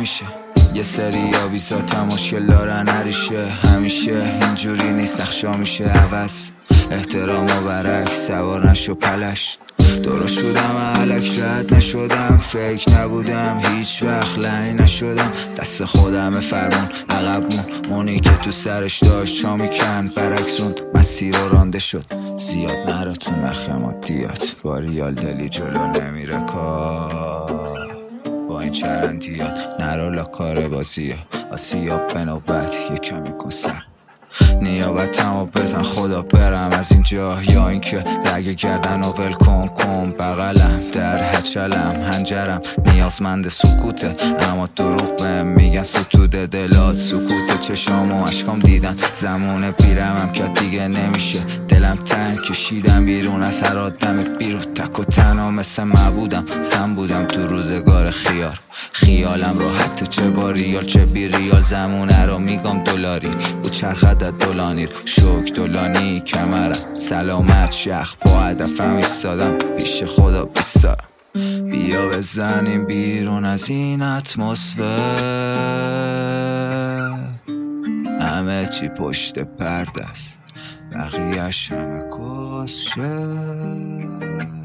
نمیشه. یه سری آویزاتا مشکل دارن هریشه، همیشه اینجوری نیست، نخشا میشه عوض. احترام و برعکس، سوار نشو پلش. درست بودم علک رد نشدم، فیک نبودم هیچ وقت لعی نشدم. دست خودم فرمون عقبمون، اونی که تو سرش داشت چا میکن برعکسون مسیر رو رانده شد. زیاد نره تو نخ مادیات، با ریال دلی جلو نمیره کار. با این چرندیات نرو لاکار بازی آسیاب به نوبت یه کمی کن سر. نیابتمو بزن خدا برم از اینجا، یا اینکه رگ گردن و ول کن بغلم در هچلم هنجرم نیازمند سکوته، اما دروغ بهم میگن ستوده دلات سکوته. چشام و عشقام دیدن زمونه بیرمم که دیگه نمیشه. دلم تنگ کشیدم بیرون از هر آدم بیرون، تک و تنها مثل معبودم سم بودم تو روزگار خیار. خیالم راحته چه با ریال چه بی ریال، زمونه رو میگم دلاری بود چرخدت دلانیر شک دلانی کمرم سلامت شخ با هدفم ایستادم پیش خدا بیستارم. بیا بزنیم بیرون از این اتمسفر، همه چی پشت پرده است بقیه‌اش همه کسشه.